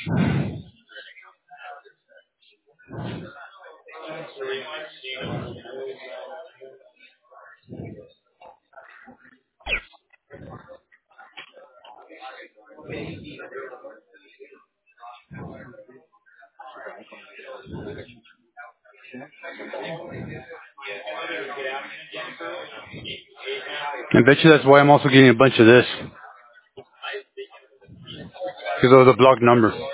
I bet you that's why I'm also getting a bunch of this because of the blocked number.